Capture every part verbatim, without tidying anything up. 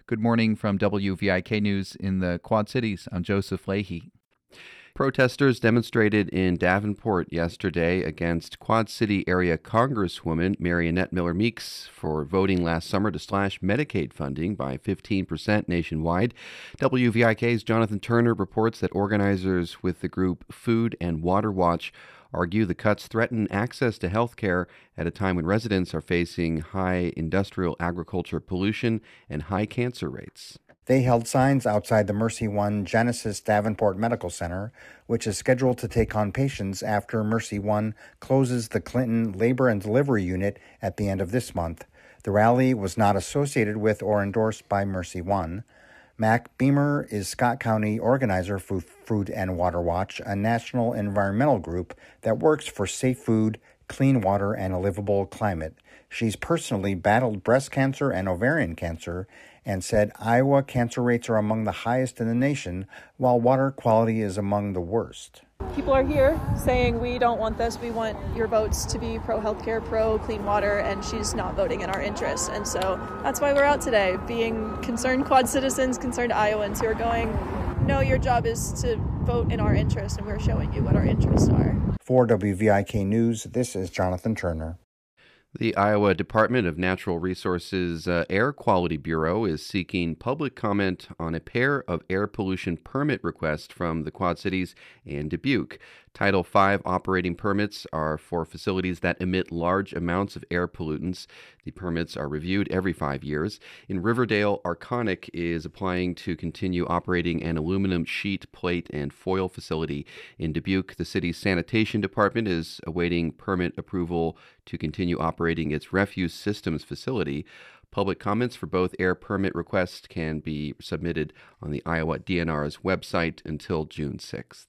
Good morning from W V I K News in the Quad Cities. I'm Joseph Leahy. Protesters demonstrated in Davenport yesterday against Quad City area Congresswoman Mariannette Miller Meeks for voting last summer to slash Medicaid funding by fifteen percent nationwide. W V I K's Jonathan Turner reports that organizers with the group Food and Water Watch argue the cuts threaten access to health care at a time when residents are facing high industrial agriculture pollution and high cancer rates. They held signs outside the Mercy One Genesis Davenport Medical Center, which is scheduled to take on patients after Mercy One closes the Clinton Labor and Delivery Unit at the end of this month. The rally was not associated with or endorsed by Mercy One. Mac Beamer is Scott County organizer for Food and Water Watch, a national environmental group that works for safe food, clean water, and a livable climate. She's personally battled breast cancer and ovarian cancer and said Iowa cancer rates are among the highest in the nation, while water quality is among the worst. People are here saying we don't want this, we want your votes to be pro-healthcare, pro-clean water, and she's not voting in our interests. And so that's why we're out today, being concerned Quad citizens, concerned Iowans who are going, no, your job is to vote in our interest, and we're showing you what our interests are. For W V I K News, this is Jonathan Turner. The Iowa Department of Natural Resources uh, Air Quality Bureau is seeking public comment on a pair of air pollution permit requests from the Quad Cities and Dubuque. Title five operating permits are for facilities that emit large amounts of air pollutants. The permits are reviewed every five years. In Riverdale, Arconic is applying to continue operating an aluminum sheet, plate, and foil facility. In Dubuque, the city's sanitation department is awaiting permit approval to continue operating its refuse systems facility. Public comments for both air permit requests can be submitted on the Iowa D N R's website until June sixth.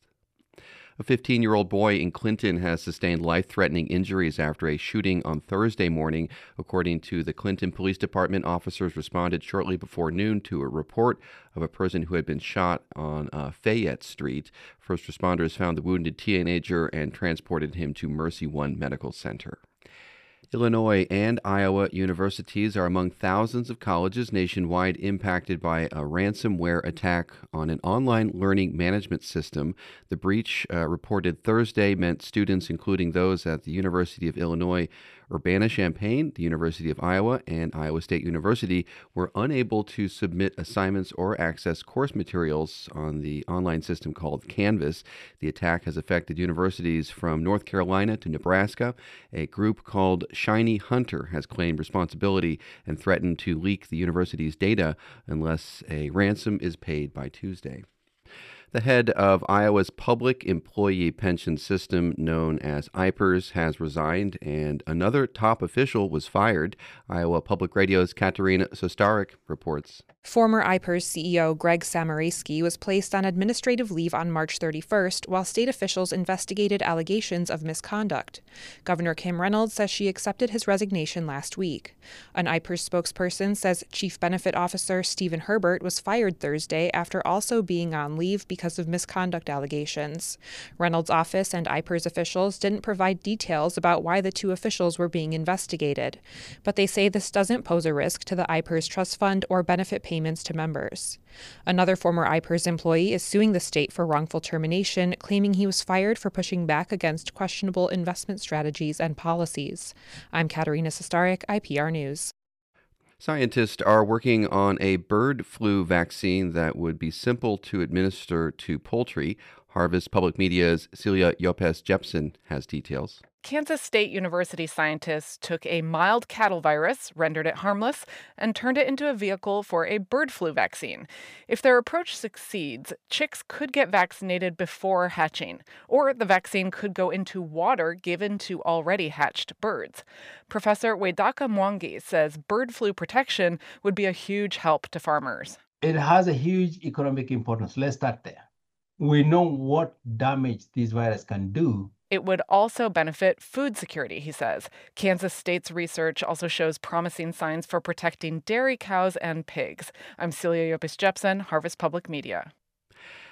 A fifteen-year-old boy in Clinton has sustained life-threatening injuries after a shooting on Thursday morning. According to the Clinton Police Department, officers responded shortly before noon to a report of a person who had been shot on uh, Fayette Street. First responders found the wounded teenager and transported him to Mercy One Medical Center. Illinois and Iowa universities are among thousands of colleges nationwide impacted by a ransomware attack on an online learning management system. The breach, uh, reported Thursday, meant students, including those at the University of Illinois, Urbana-Champaign, the University of Iowa, and Iowa State University, were unable to submit assignments or access course materials on the online system called Canvas. The attack has affected universities from North Carolina to Nebraska. A group called Shiny Hunter has claimed responsibility and threatened to leak the university's data unless a ransom is paid by Tuesday. The head of Iowa's public employee pension system, known as I P E R S, has resigned, and another top official was fired. Iowa Public Radio's Katerina Sostarek reports. Former I P E R S C E O Greg Samarayski was placed on administrative leave on March thirty-first while state officials investigated allegations of misconduct. Governor Kim Reynolds says she accepted his resignation last week. An I P E R S spokesperson says Chief Benefit Officer Stephen Herbert was fired Thursday after also being on leave because of misconduct allegations. Reynolds' office and I P E R S officials didn't provide details about why the two officials were being investigated, but they say this doesn't pose a risk to the I P E R S trust fund or benefit payments to members. Another former I P E R S employee is suing the state for wrongful termination, claiming he was fired for pushing back against questionable investment strategies and policies. I'm Katerina Sostarek, I P R News. Scientists are working on a bird flu vaccine that would be simple to administer to poultry. Harvest Public Media's Celia Yopes Jepsen has details. Kansas State University scientists took a mild cattle virus, rendered it harmless, and turned it into a vehicle for a bird flu vaccine. If their approach succeeds, chicks could get vaccinated before hatching, or the vaccine could go into water given to already hatched birds. Professor Wedaka Mwangi says bird flu protection would be a huge help to farmers. It has a huge economic importance. Let's start there. We know what damage this virus can do. It would also benefit food security, he says. Kansas State's research also shows promising signs for protecting dairy cows and pigs. I'm Celia Yopes Jepsen, Harvest Public Media.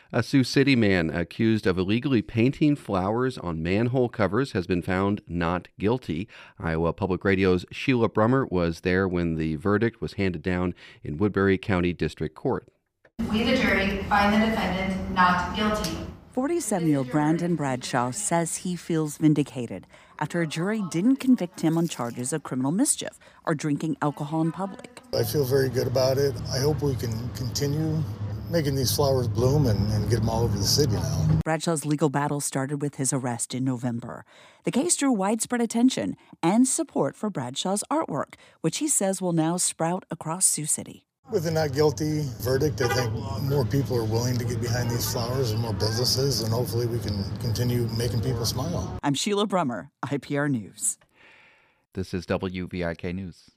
A Sioux City man accused of illegally painting flowers on manhole covers has been found not guilty. Iowa Public Radio's Sheila Brummer was there when the verdict was handed down in Woodbury County District Court. We, the jury, find the defendant not guilty. forty-seven-year-old Brandon Bradshaw says he feels vindicated after a jury didn't convict him on charges of criminal mischief or drinking alcohol in public. I feel very good about it. I hope we can continue making these flowers bloom and, and get them all over the city now. Bradshaw's legal battle started with his arrest in November. The case drew widespread attention and support for Bradshaw's artwork, which he says will now sprout across Sioux City. With a not guilty verdict, I think more people are willing to get behind these flowers and more businesses, and hopefully we can continue making people smile. I'm Sheila Brummer, I P R News. This is W V I K News.